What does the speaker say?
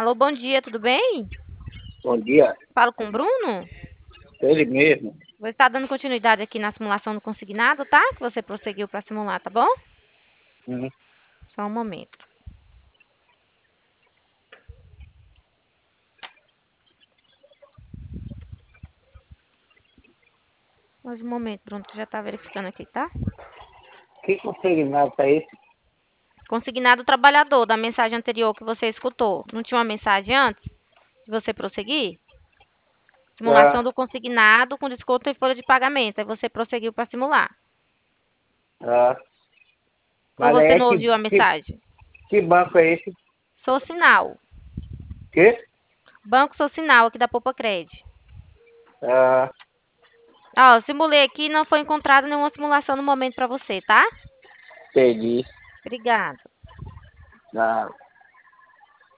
Alô, bom dia, tudo bem? Bom dia, Falo com o Bruno? ele mesmo. Vou estar dando continuidade aqui na simulação do consignado, tá? Que você prosseguiu para simular, tá bom? Hum. Só um momento. Mais um momento, Bruno, que já tá verificando aqui, tá? Que consignado tá esse? Consignado trabalhador, da mensagem anterior que você escutou. Não tinha uma mensagem antes de você prosseguir? Simulação Ah, do consignado com desconto em folha de pagamento. Aí você prosseguiu para simular. ah. Ou Mas você é não ouviu a mensagem? que banco é esse? Sou Sinal. Que? Banco Sou Sinal, aqui da Poupa Cred. Ah, Ó, simulei aqui e não foi encontrada nenhuma simulação no momento para você, tá? entendi. Obrigada. Ah.